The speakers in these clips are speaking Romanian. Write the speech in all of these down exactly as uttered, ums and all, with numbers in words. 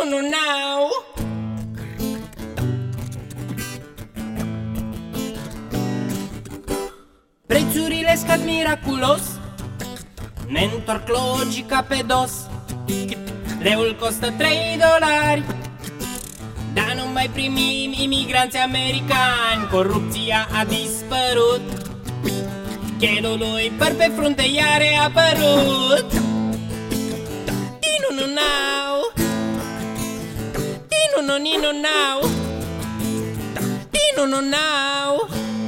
Dinu nu nau. Prețurile scad miraculos, ne-ntorc logica pe dos. Leul costă trei dolari, dar nu mai primim imigranți americani. Corupția a dispărut, chelului păr pe frunte iar a apărut. Dinu nu nau, dinu nu ninu nau, dinu nu nau.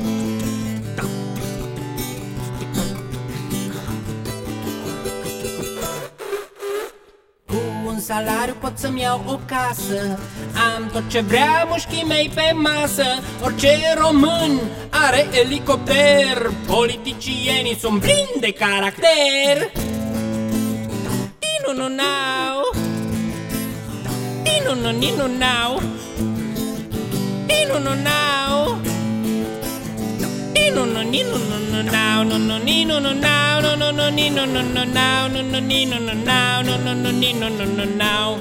Un salariu pot să-mi iau o casă, am tot ce vrea mușchii mei pe masă. Orice român are elicopter, politicienii sunt plini de caracter. Dinu nu nau, dinu nu ninu nau, dinu nu nau, dinu nu ninu nu nau, nu nu ninu nu nau, nu nu nu ninu nu nau, nu nu ninu nu nau, nu nu nu ninu nu nau.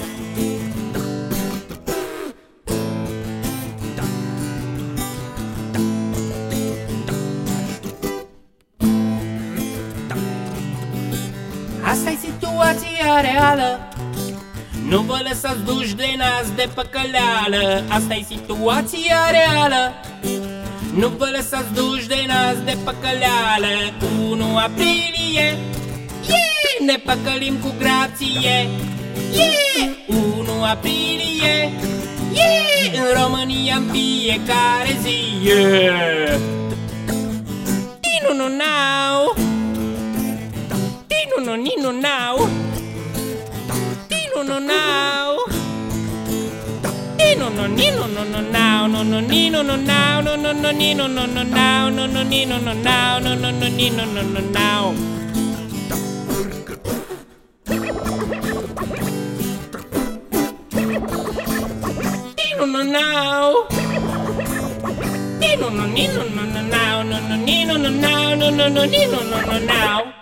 Asta-i situația reală, nu vă lăsați duși de nas de păcăleală. Asta-i situația reală, nu vă lăsați duși de nas de păcăleală. unu aprilie, yeah! Ne păcălim cu grație, yeah! unu aprilie, yeah! În România în fiecare zi, yeah! Dinu nu nau, dinu nu ninu nau, dinu nu nau, dinu nu ninu nu nau, nu nu ninu nu nau, nu nu nu ninu nu nau, nu nu ninu nu nau, nu nu nu ninu nu nau. Dinu nu nau, dinu nu ninu nu nau, nu nu ninu nu nau, nu nu nu ninu nu nau.